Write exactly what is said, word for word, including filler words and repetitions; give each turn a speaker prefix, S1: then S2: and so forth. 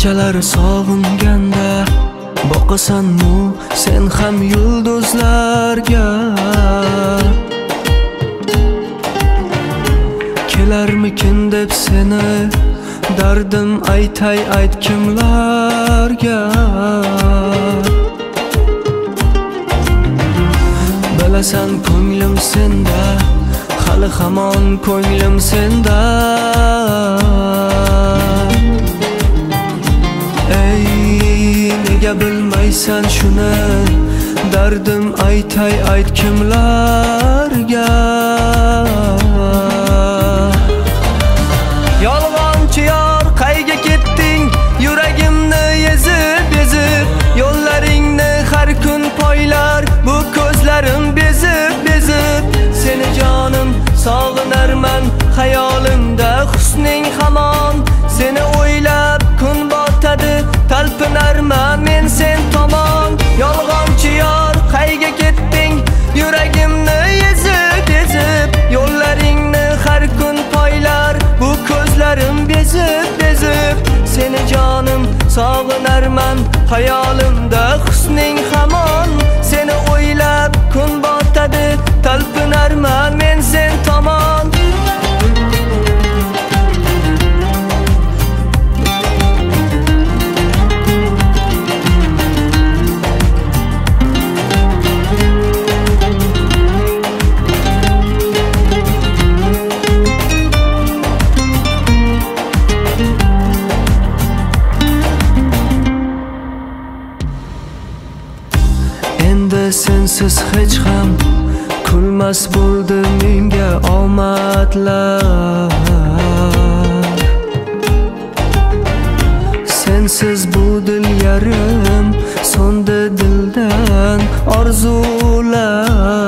S1: kechalari sog'inganda boqasanmi sen ham yulduzlarga? Kelarmikin deb seni dardim aytay ayt kimlarga? Bilasan ko'nglim senda, hali hamon ko'nglim senda. Ey nega bilmaysan shuni, dardim aytay ayt kimlarga? Yolg'onchi yor qayga ketding, yuragimni ezib ezib, yo'llaringni har kun poylar bu ko'zlarim bezib bezib. Seni jonim sog'inarman, xayolimda husning hamon, seni o'ylab kun botadi, talpinarman men sen tomon. Yolg'onchi yor qayga ketding, yuragimni ezib ezib, yo'llaringni har kun poylar bu ko'zlarim bezib bezib. Seni jonim sog'inarman, xayolimda husning hamon, seni o'ylab kun botadi, talpinarman men sen tomon. Endi sensiz hech ham kulmas bo'ldi menga omadlar. Sensiz bu dil yarim, so'ndi dildan orzular.